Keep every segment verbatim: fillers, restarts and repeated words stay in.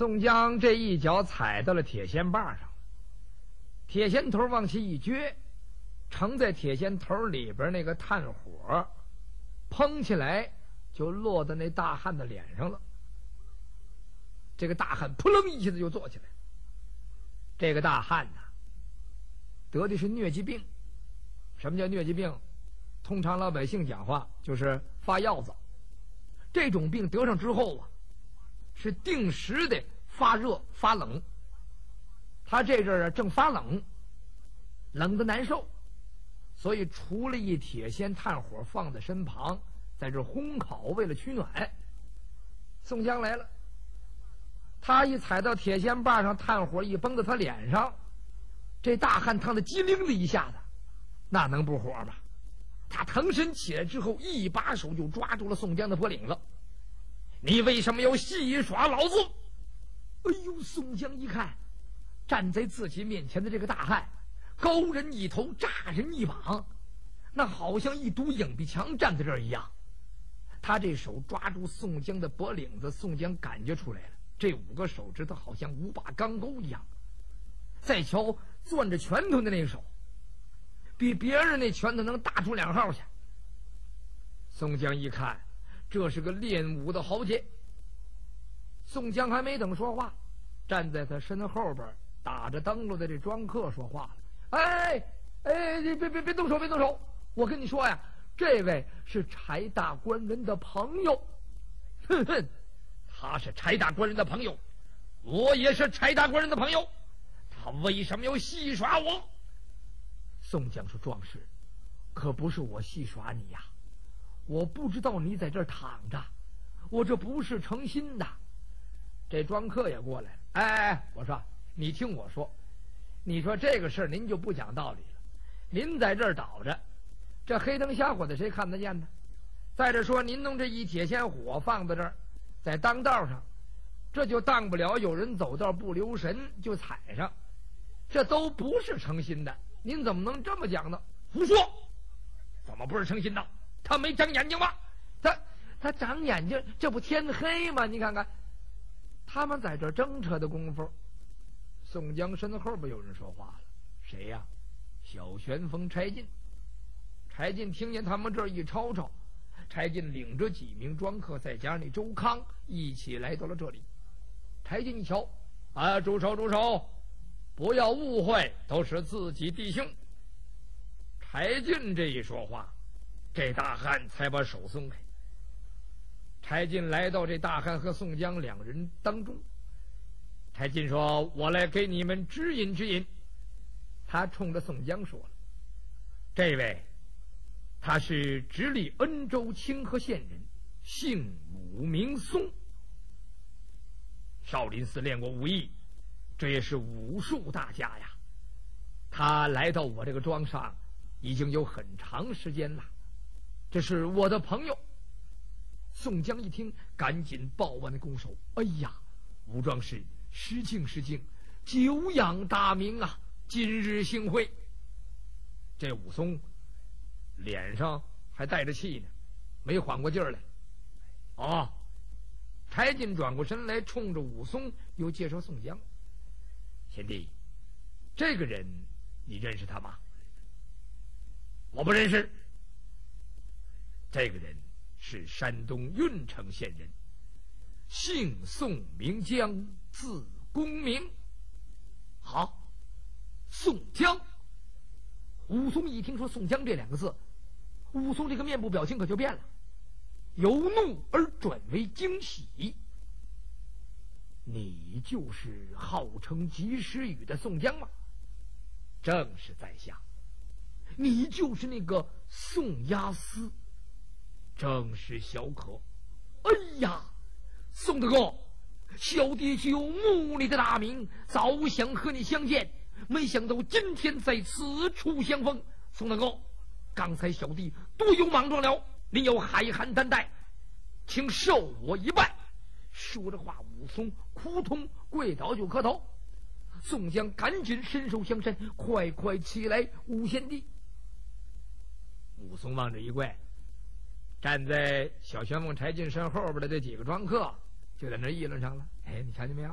宋江这一脚踩到了铁线把上，铁线头往起一撅，盛在铁线头里边那个炭火砰起来，就落到那大汉的脸上了。这个大汉扑棱一下子就坐起来。这个大汉呢，得的是疟疾病。什么叫疟疾病？通常老百姓讲话就是发药子。这种病得上之后啊，是定时的发热发冷。他这阵儿啊正发冷，冷得难受，所以除了一铁锨炭火放在身旁，在这烘烤，为了取暖。宋江来了，他一踩到铁锨把上，炭火一崩到他脸上，这大汉烫得机灵的一下子，那能不火吗？他腾身起来之后，一把手就抓住了宋江的脖领子。你为什么要戏耍老子？哎呦，宋江一看站在自己面前的这个大汉，高人一头，乍人一膀，那好像一堵影壁墙站在这儿一样。他这手抓住宋江的脖领子，宋江感觉出来了，这五个手指头好像五把钢钩一样。再瞧攥着拳头的那个手，比别人那拳头能大出两号去。宋江一看，这是个练武的豪杰。宋江还没等说话，站在他身后边打着灯笼的这庄客说话了：“哎哎，别别别动手，别动手！我跟你说呀，这位是柴大官人的朋友。”哼哼，他是柴大官人的朋友，我也是柴大官人的朋友，他为什么要戏耍我？宋江说：“壮士，可不是我戏耍你呀，我不知道你在这儿躺着，我这不是诚心的。”这庄客也过来了，哎哎，我说你听我说，你说这个事儿您就不讲道理了。您在这儿倒着，这黑灯瞎火的谁看得见呢？再者说，您弄这一铁锨火放在这儿，在当道上，这就当不了有人走道不留神就踩上，这都不是诚心的。您怎么能这么讲呢？胡说！怎么不是诚心的？他没长眼睛吗？他他长眼睛，这不天黑吗？你看看，他们在这争扯的功夫，宋江身后边有人说话了。谁呀？小旋风柴进。柴进听见他们这儿一吵吵，柴进领着几名庄客，再加上那周康，一起来到了这里。柴进一瞧，啊，住手住手，不要误会，都是自己弟兄。柴进这一说话，这大汉才把手松开。柴进来到这大汉和宋江两人当中，柴进说：“我来给你们指引指引。”他冲着宋江说了：“这位他是直隶恩州清河县人，姓武名松，少林寺练过武艺，这也是武术大家呀。他来到我这个庄上已经有很长时间了，这是我的朋友。”宋江一听，赶紧抱完那拱手：“哎呀，武壮士，失敬失敬，久仰大名啊！今日幸会。”这武松脸上还带着气呢，没缓过劲儿来。哦，柴进转过身来，冲着武松又介绍宋江：“贤弟，这个人你认识他吗？”“我不认识。”“这个人是山东郓城县人，姓宋名江，字公明。”“好，宋江。”武松一听说宋江这两个字，武松这个面部表情可就变了，由怒而转为惊喜。“你就是号称及时雨的宋江吗？”“正是在下。”“你就是那个宋押司？”“正是小可。”“哎呀，宋大哥，小弟久慕你的大名，早想和你相见，没想到今天在此处相逢。宋大哥，刚才小弟多有莽撞了，您要海涵担待，请受我一拜。”说着话，武松扑通跪倒就磕头。宋江赶紧伸手相伸：“快快起来，武贤弟。”武松往这一跪，站在小旋风柴进身后边的这几个庄客就在那议论上了：“哎，你瞧见没有？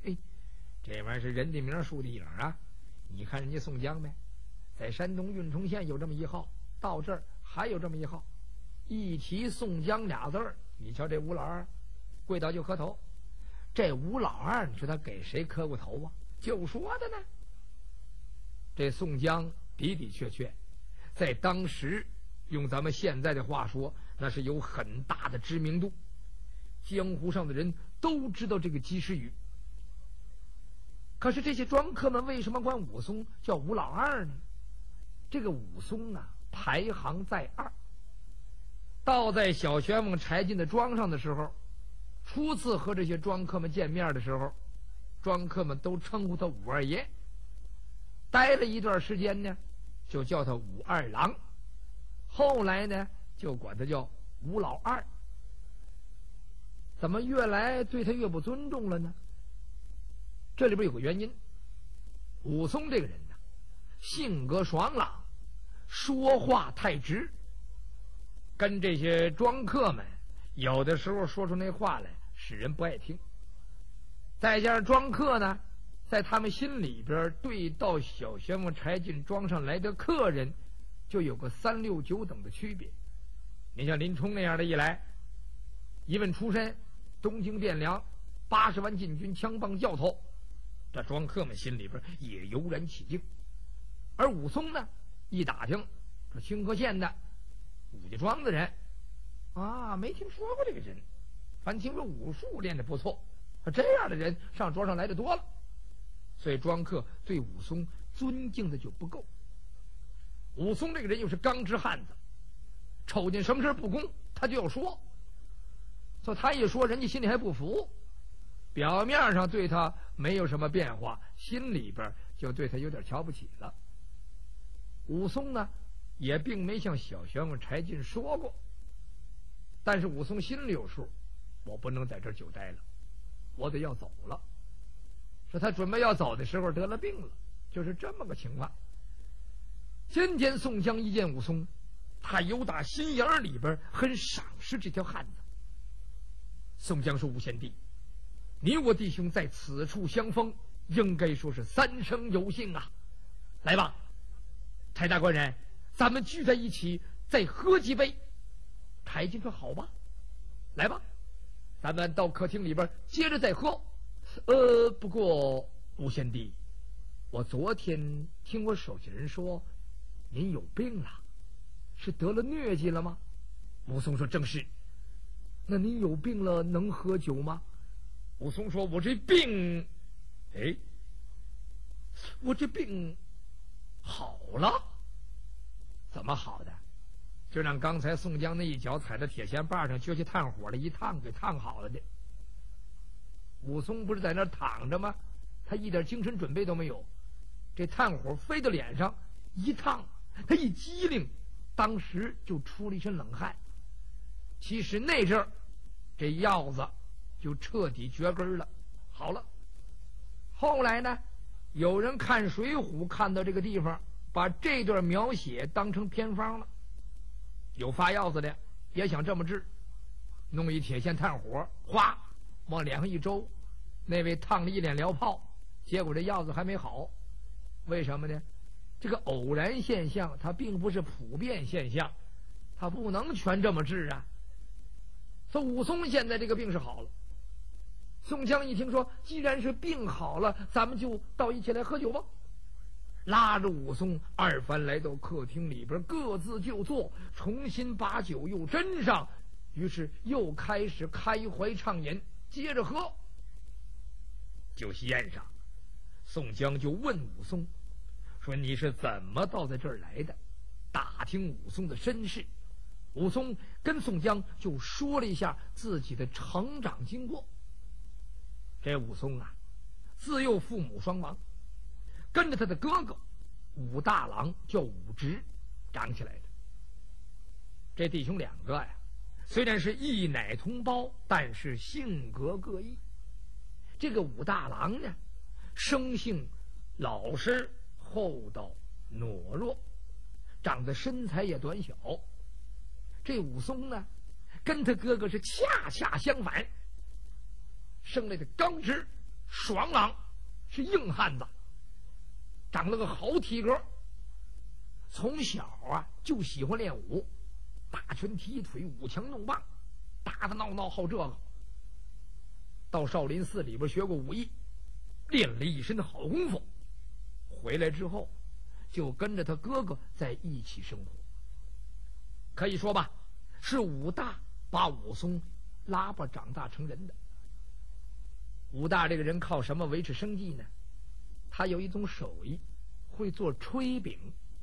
嘿，这玩意儿是人的名树的影啊！你看人家宋江没，在山东运冲县有这么一号，到这儿还有这么一号。一提宋江俩字儿，你瞧这吴老二跪倒就磕头。这吴老二，你说他给谁磕过头啊？就说的呢。这宋江的的确确，在当时用咱们现在的话说，那是有很大的知名度，江湖上的人都知道这个及时雨。可是这些庄客们为什么管武松叫吴老二呢？这个武松啊，排行在二。倒在小旋风柴进的庄上的时候，初次和这些庄客们见面的时候，庄客们都称呼他武二爷。待了一段时间呢，就叫他武二郎，后来呢就管他叫吴老二。怎么越来对他越不尊重了呢？这里边有个原因。武松这个人呢，性格爽朗，说话太直，跟这些庄客们有的时候说出那话来使人不爱听。再加上庄客呢，在他们心里边对到小旋风柴进庄上来的客人就有个三六九等的区别。你像林冲那样的一来，一问出身，东京汴梁八十万禁军枪棒教头，这庄客们心里边也油然起敬。而武松呢，一打听说清河县的武家庄的人啊，没听说过这个人，反正听说武术练得不错，这样的人上庄上来的多了，所以庄客对武松尊敬的就不够。武松这个人又是刚直汉子，瞅见什么事不公他就要说，所以他一说人家心里还不服，表面上对他没有什么变化，心里边就对他有点瞧不起了。武松呢也并没向小旋风柴进说过，但是武松心里有数，我不能在这儿久待了，我得要走了。说他准备要走的时候得了病了，就是这么个情况。今天宋江一见武松，他由打心眼里边很赏识这条汉子。宋江说：“吴贤弟，你我弟兄在此处相逢，应该说是三生有幸啊！来吧，柴大官人，咱们聚在一起再喝几杯。”柴进说：“好吧，来吧，咱们到客厅里边接着再喝。呃，不过吴贤弟，我昨天听我手下人说您有病了，是得了疟疾了吗？”武松说：“正是。”“那您有病了能喝酒吗？”武松说：“我这病，哎，我这病好了。”“怎么好的？”“就让刚才宋江那一脚踩在铁线把上撅起炭火了一烫给烫好了的。”武松不是在那儿躺着吗？他一点精神准备都没有，这炭火飞到脸上一烫，他一激灵，当时就出了一身冷汗。其实那阵儿这药子就彻底绝根了，好了。后来呢，有人看《水浒》看到这个地方，把这段描写当成偏方了。有发药子的也想这么治，弄一铁线炭火，哗往脸上一周，那位烫了一脸燎泡，结果这药子还没好。为什么呢？这个偶然现象它并不是普遍现象，它不能全这么治啊。所以武松现在这个病是好了。宋江一听说既然是病好了，咱们就到一起来喝酒吧，拉着武松二番来到客厅里边，各自就坐，重新把酒又斟上，于是又开始开怀畅饮，接着喝。酒席宴上，宋江就问武松说：“你是怎么到在这儿来的？”打听武松的身世。武松跟宋江就说了一下自己的成长经过。这武松啊，自幼父母双亡，跟着他的哥哥武大郎叫武直长起来的。这弟兄两个呀，虽然是一奶同胞，但是性格各异。这个武大郎呢，生性老实厚道懦弱，长得身材也短小。这武松呢，跟他哥哥是恰恰相反，生来的刚直爽朗，是硬汉子，长了个好体格。从小啊就喜欢练武，大拳踢腿，舞枪弄棒，打打闹闹好这个。到少林寺里边学过武艺，练了一身的好功夫，回来之后就跟着他哥哥在一起生活。可以说吧，是武大把武松拉拔长大成人的。武大这个人靠什么维持生计呢？他有一种手艺，会做炊饼，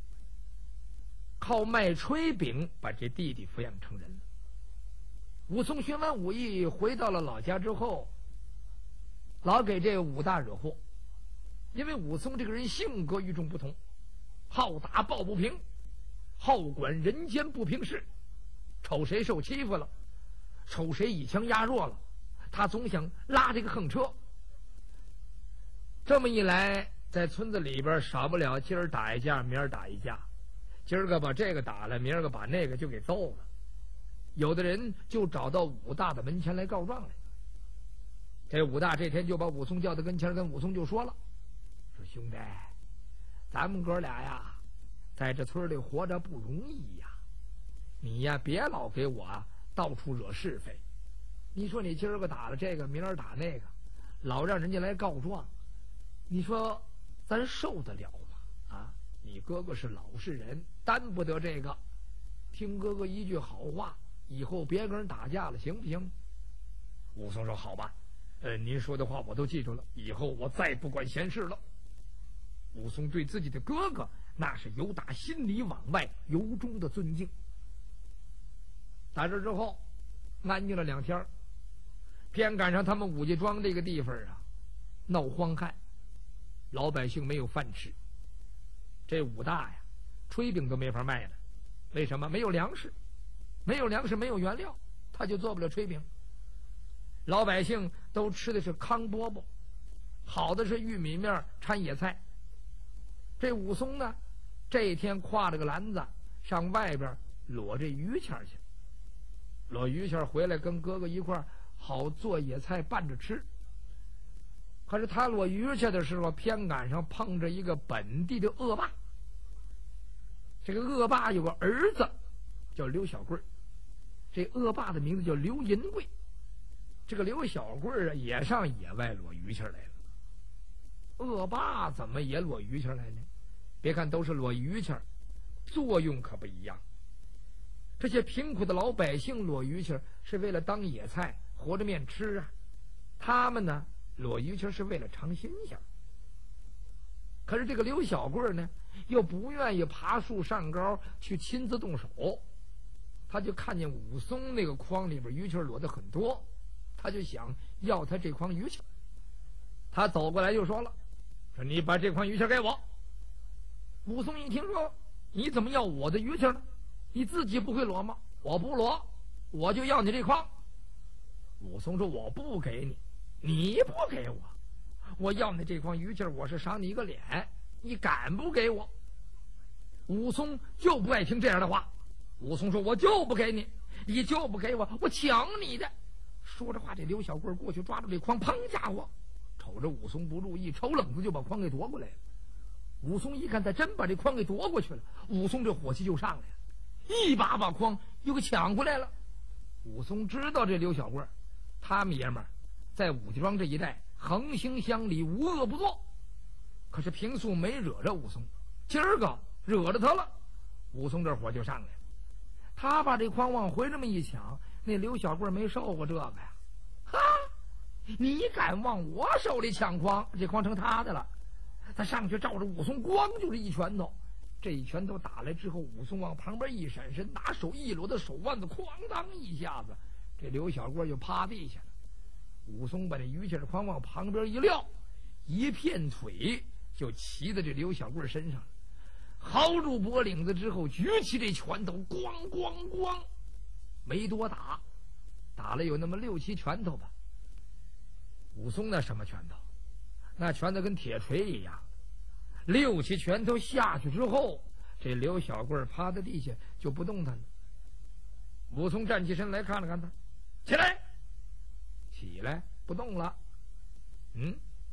靠卖炊饼把这弟弟抚养成人了。武松学完武艺回到了老家之后，老给这个武大惹祸，因为武松这个人性格与众不同，好打抱不平，好管人间不平事，瞅谁受欺负了，瞅谁以强压弱了，他总想拉这个横车。这么一来，在村子里边少不了今儿打一架，明儿打一架，今儿个把这个打了，明儿个把那个就给揍了。有的人就找到武大的门前来告状来。这武大这天就把武松叫到跟前，跟武松就说了，说兄弟，咱们哥俩呀在这村里活着不容易呀，你呀别老给我到处惹是非。你说你今儿个打了这个，明儿打那个，老让人家来告状，你说咱受得了吗？啊，你哥哥是老实人，担不得这个。听哥哥一句好话，以后别跟人打架了，行不行？武松说好吧，呃，您说的话我都记住了，以后我再不管闲事了。武松对自己的哥哥那是由打心里往外由衷的尊敬。打这之后安静了两天，偏赶上他们武家庄这个地方啊闹荒旱，老百姓没有饭吃。这武大呀炊饼都没法卖了，为什么？没有粮食，没有粮食没有原料，他就做不了炊饼。老百姓都吃的是糠饽饽，好的是玉米面掺野菜。这武松呢这一天挎着个篮子上外边裸这于谦去，裸于谦回来跟哥哥一块儿好做野菜拌着吃。可是他裸于谦的时候偏赶上碰着一个本地的恶霸。这个恶霸有个儿子叫刘小贵，这恶霸的名字叫刘银贵。这个刘小贵啊也上野外裸于谦来了。恶霸怎么也裸于谦来呢？别看都是裸于谦，作用可不一样。这些贫苦的老百姓裸于谦是为了当野菜和着面吃啊，他们呢裸于谦是为了尝新鲜。可是这个刘小贵呢又不愿意爬树上高去亲自动手，他就看见武松那个筐里边于谦裸的很多，他就想要他这筐于谦。他走过来就说了，说你把这筐于谦给我。武松一听说你怎么要我的于谦呢？你自己不会裸吗？我不裸，我就要你这筐。武松说我不给你，你不给我，我要你这筐于谦，我是赏你一个脸，你敢不给我？武松就不爱听这样的话。武松说我就不给你，你就不给我，我抢你的。说着话，这刘小贵过去抓住这筐，砰家伙，瞅着武松不注意，抽冷子就把筐给夺过来了。武松一看他真把这筐给夺过去了，武松这火气就上来了，一把把筐又给抢回来了。武松知道这刘小贵他们爷们儿在武家庄这一带横行乡里，无恶不作，可是平素没惹着武松，今儿个惹着他了，武松这火就上来了。他把这筐往回这么一抢，那刘小贵没受过这个呀，哈，你敢往我手里抢筐，这筐成他的了。他上去照着武松咣就是一拳头，这一拳头打来之后，武松往旁边一闪身，拿手一搂的手腕子，哐当一下子，这刘小贵就趴地下了。武松把这于谦的筐往旁边一撂，一片腿就骑在这刘小贵身上了，薅住脖领子之后，举起这拳头，咣咣咣，没多打，打了有那么六七拳头吧。武松那什么拳头？那拳头跟铁锤一样。六七拳头下去之后，这刘小贵趴在地下就不动弹了。武松站起身来看了看他，起来，起来不动了。嗯，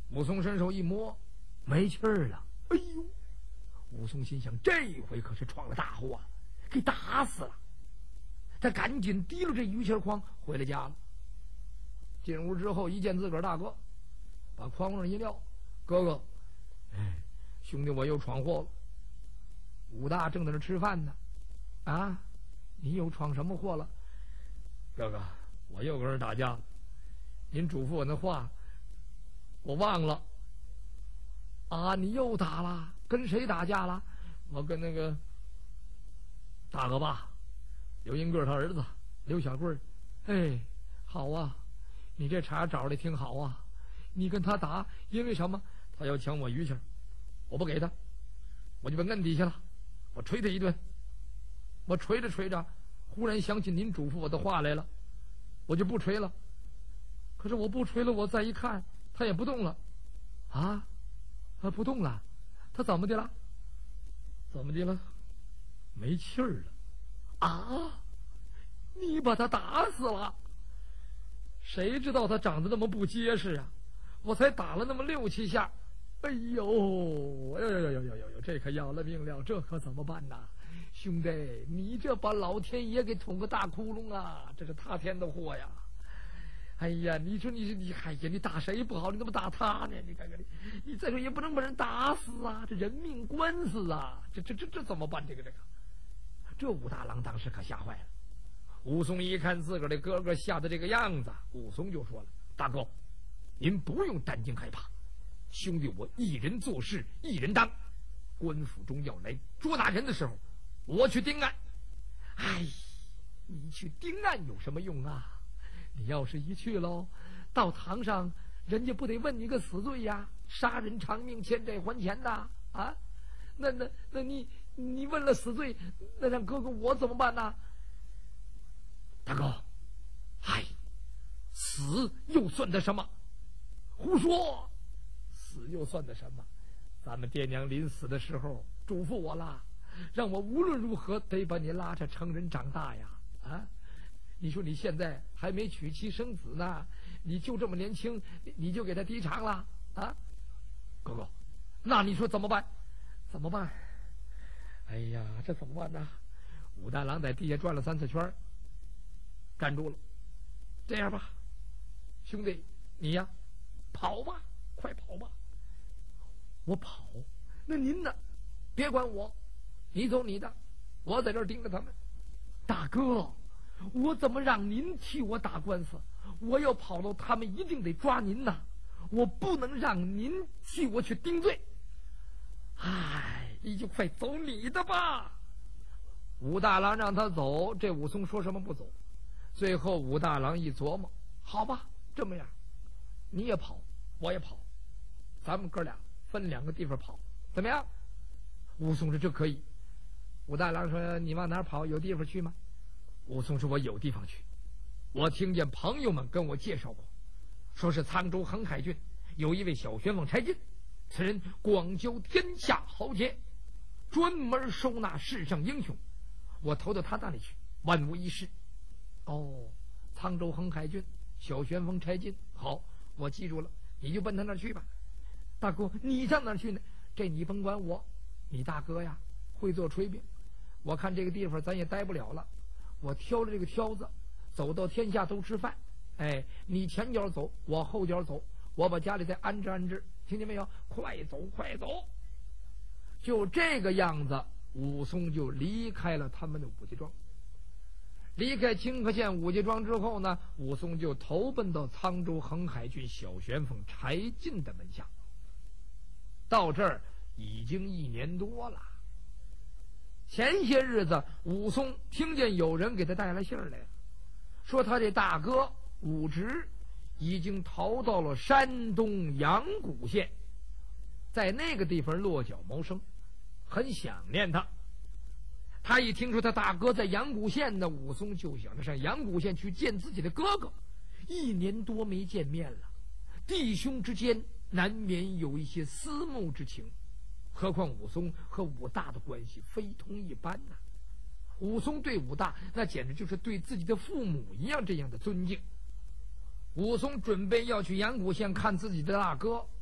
武松伸手一摸，没气儿了。哎呦！武松心想，这回可是闯了大祸了，给打死了。他赶紧提溜这于气筐回了家了。进屋之后，一见自个儿大哥，把筐上一撂：“哥哥，哎，兄弟我又闯祸了。武大正在那吃饭呢，啊，你又闯什么祸了？哥哥，我又跟人打架了。您嘱咐我那话，我忘了。啊，你又打了？跟谁打架了？我跟那个大哥爸刘英贵他儿子刘小贵。哎，好啊，你这茬找的挺好啊。你跟他打，因为什么？他要抢我于气儿，我不给他，我就把摁底下了，我捶他一顿。我捶着捶着，忽然想起您嘱咐我的话来了，我就不捶了。可是我不捶了，我再一看，他也不动了。啊，他不动了，他怎么的了？怎么的了？没气儿了。啊，你把他打死了？谁知道他长得那么不结实啊！我才打了那么六七下，哎呦，哎呦呦呦呦呦呦，这可要了命了，这可怎么办呐？兄弟，你这把老天爷给捅个大窟窿啊！这是他添的祸呀！哎呀，你说你你哎呀，你打谁不好，你怎么打他呢？你看看你，你再说也不能把人打死啊，这人命官司啊，这这这这怎么办？这个这个，这武大郎当时可吓坏了。武松一看自个儿的哥哥吓得这个样子，武松就说了：“大哥，您不用担惊害怕，兄弟我一人做事一人当。官府中要来捉拿人的时候，我去盯案。哎，你去盯案有什么用啊？你要是一去喽，到堂上人家不得问你个死罪呀？杀人偿命，欠债还钱的啊！那那那你你问了死罪，那让哥哥我怎么办呢？大哥，哎，死又算得什么？胡说！死又算得什么？咱们爹娘临死的时候嘱咐我了，让我无论如何得把你拉扯成人长大呀！啊！你说你现在还没娶妻生子呢，你就这么年轻，你你就给他低偿了啊？哥哥，那你说怎么办？怎么办？哎呀，这怎么办呢？武大郎在地下转了三次圈，站住了。这样吧，兄弟，你呀，跑吧，快跑吧！我跑，那您呢？别管我，你走你的，我在这儿盯着他们。大哥，我怎么让您替我打官司？我要跑了，他们一定得抓您呐！我不能让您替我去定罪。哎，你就快走你的吧。武大郎让他走，这武松说什么不走。最后武大郎一琢磨，好吧，这么样，你也跑，我也跑，咱们哥俩分两个地方跑，怎么样？武松说这可以。武大郎说你往哪儿跑？有地方去吗？武松说我有地方去。我听见朋友们跟我介绍过，说是沧州横海郡有一位小旋风柴进，此人广交天下豪杰，专门收纳世上英雄，我投到他那里去，万无一失。哦，沧州横海郡小旋风柴进，好，我记住了，你就奔他那儿去吧。大哥，你上哪儿去呢？这你甭管我，你大哥呀会做炊饼，我看这个地方咱也待不了了，我挑了这个挑子，走到天下都吃饭。哎，你前脚走，我后脚走，我把家里再安置安置，听见没有？快走快走！就这个样子，武松就离开了他们的武家庄。离开清河县武家庄之后呢，武松就投奔到沧州横海郡小旋风柴进的门下。到这儿已经一年多了。前些日子，武松听见有人给他带来信儿来了，说他这大哥武直已经逃到了山东阳谷县，在那个地方落脚谋生，很想念他。他一听说他大哥在阳谷县呢，武松就想着上阳谷县去见自己的哥哥。一年多没见面了，弟兄之间难免有一些思慕之情，何况武松和武大的关系非同一般呐、啊。武松对武大那简直就是对自己的父母一样这样的尊敬。武松准备要去阳谷县看自己的大哥，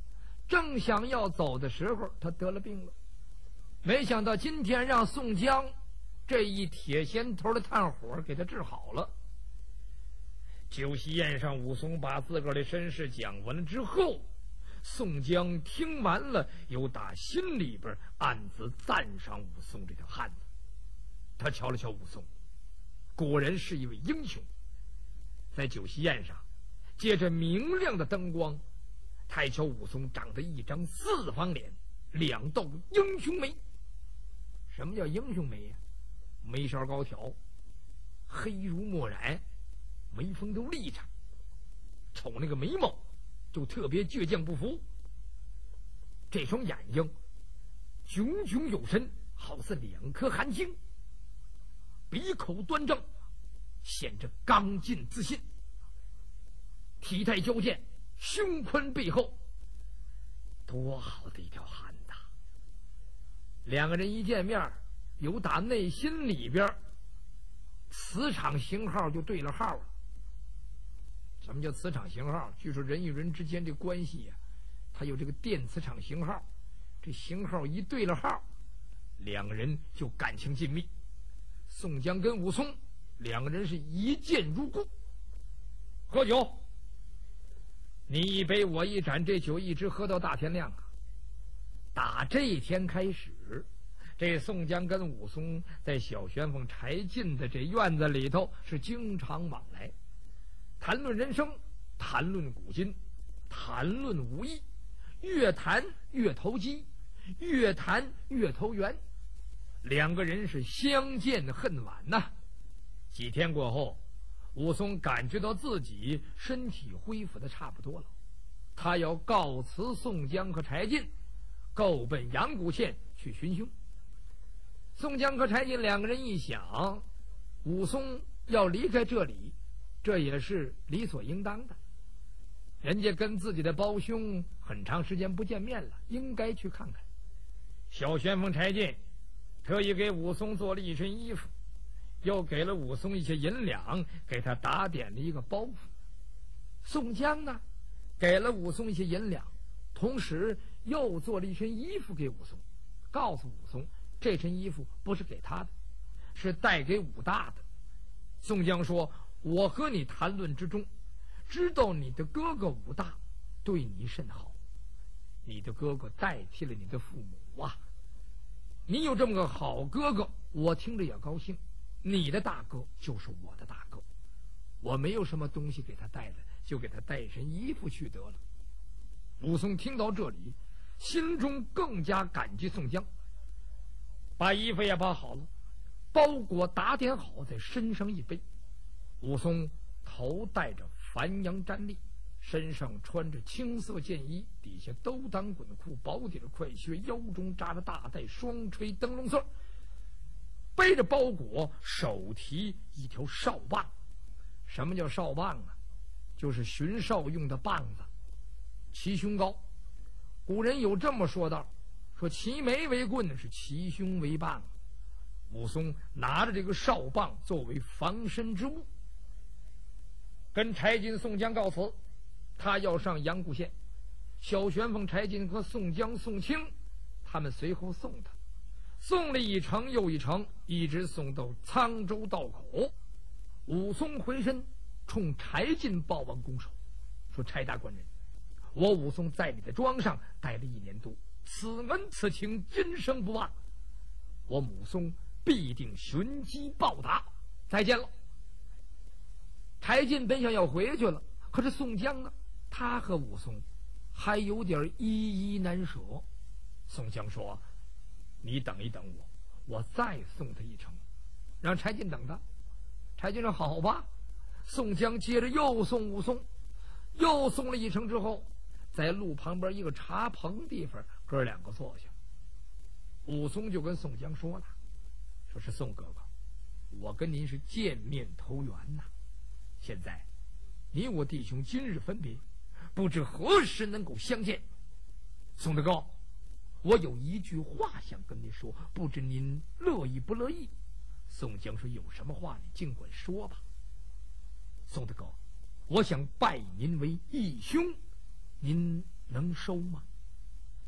正想要走的时候，他得了病了。没想到今天让宋江这一铁线头的炭火给他治好了。酒席宴上，武松把自个儿的身世讲完了之后，宋江听完了，有打心里边暗自赞赏武松这条汉子。他瞧了瞧武松，果然是一位英雄。在酒席宴上，借着明亮的灯光，他一瞧武松长得一张四方脸，两道英雄眉。什么叫英雄眉呀？眉梢高挑，黑如墨染，眉峰都立着，瞅那个眉毛就特别倔强不服。这双眼睛炯炯有神，好似两颗寒星。鼻口端正，显着刚劲自信。体态矫健，胸宽背厚，多好的一条汉子！两个人一见面，有打内心里边磁场型号就对了号了。什么叫磁场型号？据说人与人之间这关系呀、啊，它有这个电磁场型号，这型号一对了号，两个人就感情紧密。宋江跟武松两个人是一见如故。喝酒，你一杯我一盏，这酒一直喝到大天亮啊。打这一天开始，这宋江跟武松在小旋风柴进的这院子里头是经常往来，谈论人生，谈论古今，谈论武艺，越谈越投机，越谈越投缘。两个人是相见恨晚呐、啊。几天过后，武松感觉到自己身体恢复的差不多了，他要告辞宋江和柴进，够奔阳谷县去寻凶。宋江和柴进两个人一想，武松要离开这里，这也是理所应当的。人家跟自己的胞兄很长时间不见面了，应该去看看。小旋风柴进特意给武松做了一身衣服，又给了武松一些银两，给他打点了一个包袱。宋江呢，给了武松一些银两，同时又做了一身衣服给武松，告诉武松这身衣服不是给他的，是带给武大的。宋江说，我和你谈论之中，知道你的哥哥武大对你甚好，你的哥哥代替了你的父母啊，你有这么个好哥哥，我听着也高兴。你的大哥就是我的大哥，我没有什么东西给他带的，就给他带一身衣服去得了。武松听到这里，心中更加感激宋江，把衣服也包好了，包裹打点好，在身上一背。武松头戴着繁阳毡笠，身上穿着青色箭衣，底下兜裆滚裤，薄底的快靴，腰中扎着大带，双垂灯笼色，背着包裹，手提一条哨棒。什么叫哨棒啊？就是巡哨用的棒子，齐胸高。古人有这么说道，说齐眉为棍，是齐胸为棒。武松拿着这个哨棒作为防身之物，跟柴进、宋江告辞，他要上阳谷县。小旋风柴进和宋江、宋清他们随后送他，送了一程又一程，一直送到沧州道口。武松回身冲柴进报完拱手，说，柴大官人，我武松在你的庄上待了一年多，此恩此情今生不忘，我武松必定寻机报答，再见了。柴进本想要回去了，可是宋江呢，他和武松还有点依依难舍。宋江说，你等一等我，我再送他一程，让柴进等他。柴进说，好吧。宋江接着又送武松，又送了一程之后，在路旁边一个茶棚地方，哥两个坐下。武松就跟宋江说了，说是宋哥哥，我跟您是见面投缘呐，现在你我弟兄今日分别，不知何时能够相见。宋大哥，我有一句话想跟您说，不知您乐意不乐意？宋江说，有什么话你尽管说吧。宋大哥，我想拜您为义兄，您能收吗？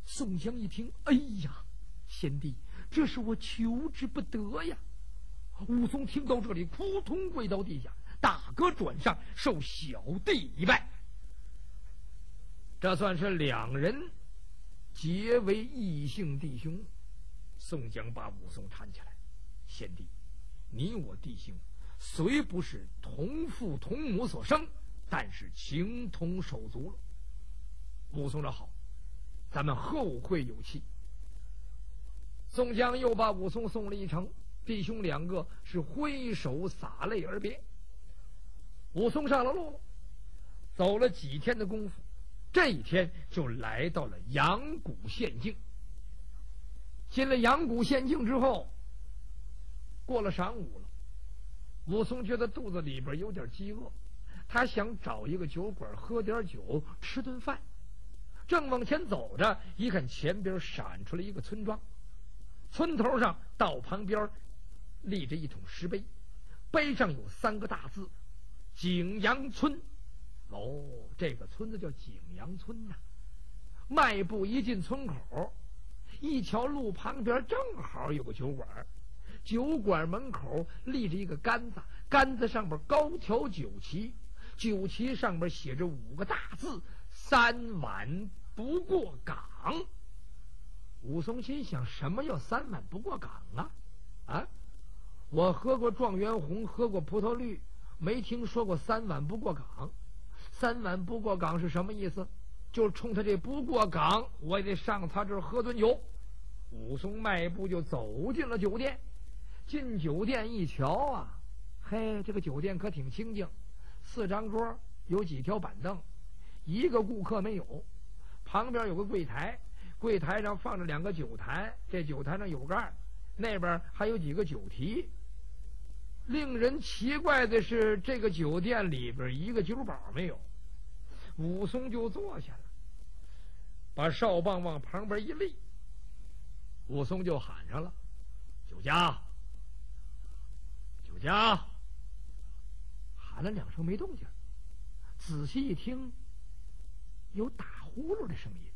宋江一听，哎呀，贤弟，这是我求之不得呀！武松听到这里，扑通跪到地下，大哥转上，受小弟一拜。这算是两人结为异姓弟兄。宋江把武松搀起来，贤弟，你我弟兄虽不是同父同母所生，但是情同手足了。武松说好，咱们后会有期。宋江又把武松送了一程，弟兄两个是挥手洒泪而别。武松上了路，走了几天的功夫，这一天就来到了阳谷县境。进了阳谷县境之后，过了晌午了，武松觉得肚子里边有点饥饿，他想找一个酒馆喝点酒，吃顿饭。正往前走着，一看前边闪出来一个村庄，村头上道旁边立着一桶石碑，碑上有三个大字：景阳村。哦，这个村子叫景阳村呐、啊。迈步一进村口，一条路旁边正好有个酒馆，酒馆门口立着一个杆子，杆子上边高挑酒旗，酒旗上边写着五个大字：三碗不过岗。武松心想，什么叫三碗不过岗啊？啊，我喝过状元红，喝过葡萄绿，没听说过三碗不过岗。三碗不过岗是什么意思？就冲他这不过岗，我也得上他这儿喝顿酒。武松迈步就走进了酒店。进酒店一瞧啊，嘿，这个酒店可挺清静，四张桌，有几条板凳，一个顾客没有。旁边有个柜台，柜台上放着两个酒坛，这酒坛上有盖，那边还有几个酒提。令人奇怪的是，这个酒店里边一个酒保没有。武松就坐下了，把哨棒往旁边一立，武松就喊上了：酒家，酒家。喊了两声没动静，仔细一听，有打呼噜的声音。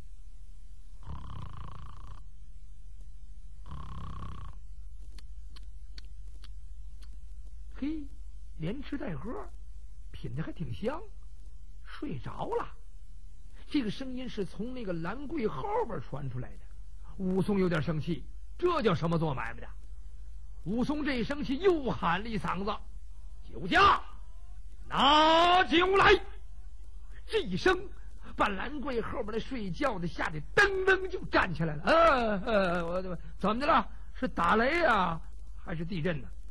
嘿，连吃带喝，品的还挺香。睡着了。这个声音是从那个兰柜后边传出来的。武松有点生气，这叫什么做买卖的？武松这一生气，又喊了一嗓子：酒家，拿酒来！这一声把兰柜后边的睡觉的吓得噔噔就站起来了。呃呃，我怎么的了？是打雷啊，还是地震呢、啊？